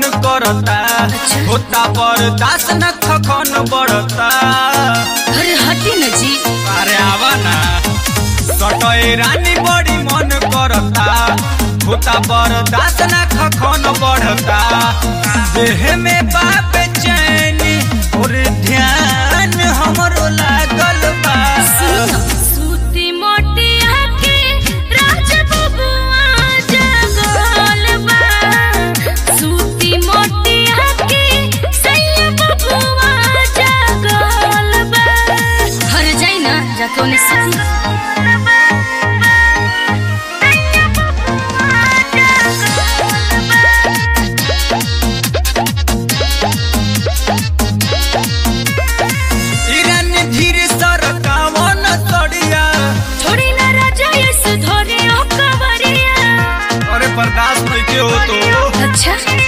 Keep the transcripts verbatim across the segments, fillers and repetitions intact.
करता होता बर्दाश्त न खखन बढ़ता। अरे हटी न जी। अरे आवा ना सटए रानी बड़ी मन करता होता बर्दाश्त न खखन बढ़ता। देह में बाप चैनी और ध्यान हमरो लागल बा। सूती मोटी आके राज बबुआ जगल बा। सूती मोटी आके सैया बबुआ जगल बा। हर जाई ना जाके उन्हें सूती बर्दाश्त नहीं के हो तो अच्छा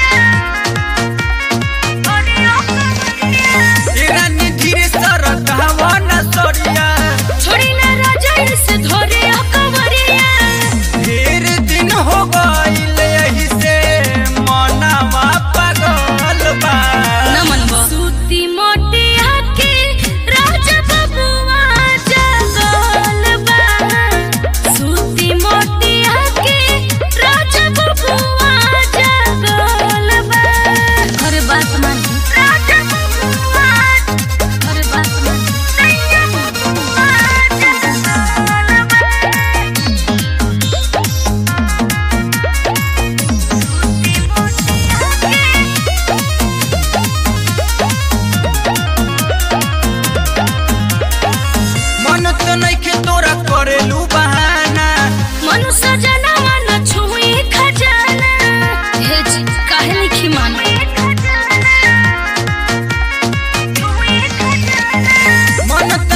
रानी धीरे सरत हवा न सरिया छोड़ी ना राजा इसे धोरे कवरिया। ढेर दिन हो गइल यही से मनवा पागल बा। न मनबो सूती मोटी आके राजा बबुआ जगल बा। सूती मोटी आके राजा बबुआ जगल बा। अरे बात मान राजा बबुआ। अरे बात मान सैया बबुआ जगल बा। मन तो नहीं के तोरा करेलू बहाना। मनु सजना मन छुई खजाना। हे जी काहे लिखी मानो मन